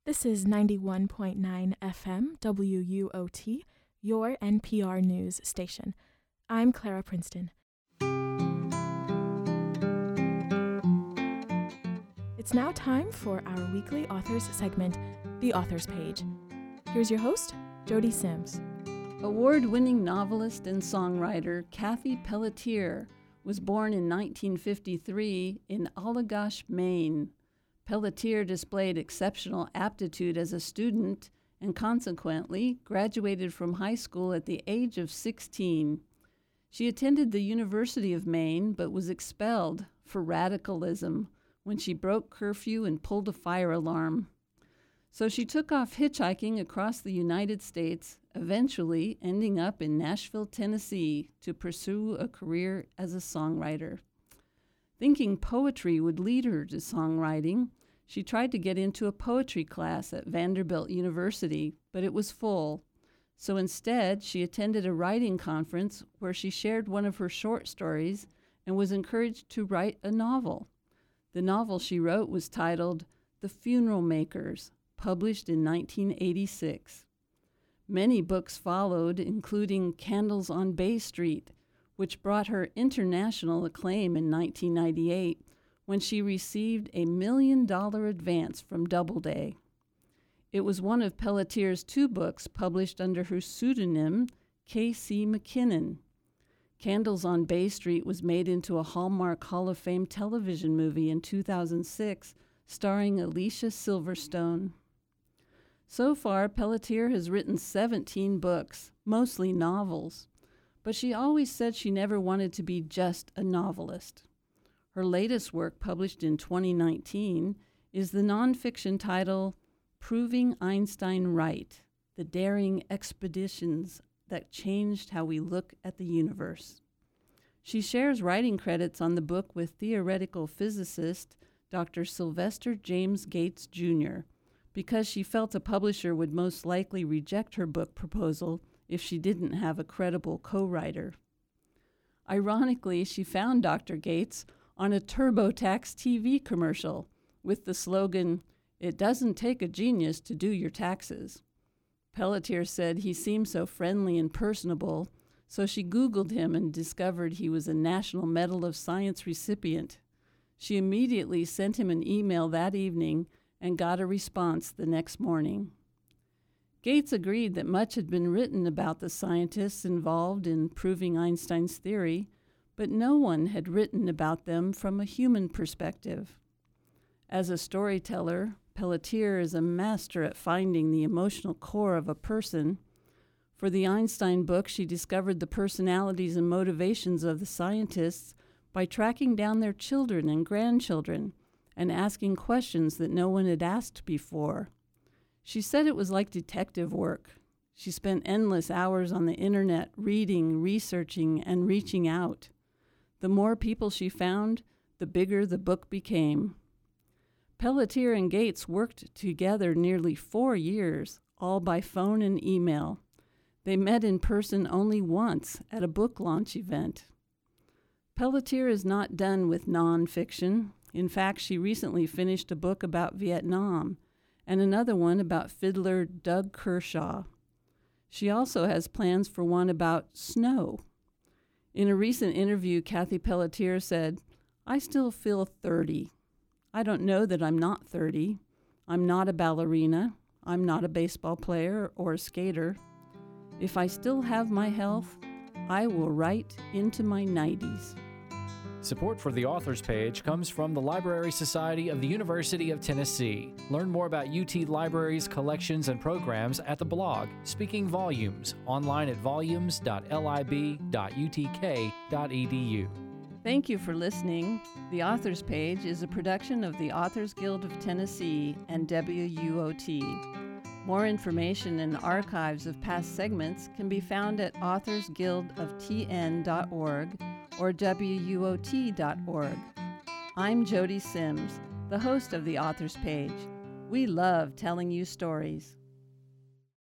This is 91.9 FM WUOT, your NPR news station. I'm Clara Princeton. It's now time for our weekly authors segment, The Authors Page. Here's your host, Jody Sims. Award-winning novelist and songwriter Kathy Pelletier was born in 1953 in Allagash, Maine. Pelletier displayed exceptional aptitude as a student and consequently graduated from high school at the age of 16. She attended the University of Maine but was expelled for radicalism when she broke curfew and pulled a fire alarm. So she took off hitchhiking across the United States, eventually ending up in Nashville, Tennessee, to pursue a career as a songwriter. Thinking poetry would lead her to songwriting, she tried to get into a poetry class at Vanderbilt University, but it was full. So instead, she attended a writing conference where she shared one of her short stories and was encouraged to write a novel. The novel she wrote was titled The Funeral Makers, published in 1986. Many books followed, including Candles on Bay Street, which brought her international acclaim in 1998 when she received a $1 million advance from Doubleday. It was one of Pelletier's 2 books published under her pseudonym, K.C. McKinnon. Candles on Bay Street was made into a Hallmark Hall of Fame television movie in 2006, starring Alicia Silverstone. So far, Pelletier has written 17 books, mostly novels, but she always said she never wanted to be just a novelist. Her latest work, published in 2019, is the nonfiction title Proving Einstein Right: The Daring Expeditions That Changed How We Look at the Universe. She shares writing credits on the book with theoretical physicist Dr. Sylvester James Gates, Jr., because she felt a publisher would most likely reject her book proposal if she didn't have a credible co-writer. Ironically, she found Dr. Gates on a TurboTax TV commercial with the slogan, "It doesn't take a genius to do your taxes." Pelletier said he seemed so friendly and personable, so she Googled him and discovered he was a National Medal of Science recipient. She immediately sent him an email that evening and got a response the next morning. Gates agreed that much had been written about the scientists involved in proving Einstein's theory, but no one had written about them from a human perspective. As a storyteller, Pelletier is a master at finding the emotional core of a person. For the Einstein book, she discovered the personalities and motivations of the scientists by tracking down their children and grandchildren and asking questions that no one had asked before. She said it was like detective work. She spent endless hours on the internet reading, researching, and reaching out. The more people she found, the bigger the book became. Pelletier and Gates worked together nearly 4 years, all by phone and email. They met in person only once at a book launch event. Pelletier is not done with nonfiction. In fact, she recently finished a book about Vietnam and another one about fiddler Doug Kershaw. She also has plans for one about snow. In a recent interview, Kathy Pelletier said, "I still feel 30. I don't know that I'm not 30. I'm not a ballerina. I'm not a baseball player or a skater. If I still have my health, I will write into my 90s. Support for the Authors Page comes from the Library Society of the University of Tennessee. Learn more about UT Libraries, collections, and programs at the blog Speaking Volumes, online at volumes.lib.utk.edu. Thank you for listening. The Authors Page is a production of the Authors Guild of Tennessee and WUOT. More information and archives of past segments can be found at authorsguildoftn.org or WUOT.org. I'm Jody Sims, the host of the Authors Page. We love telling you stories.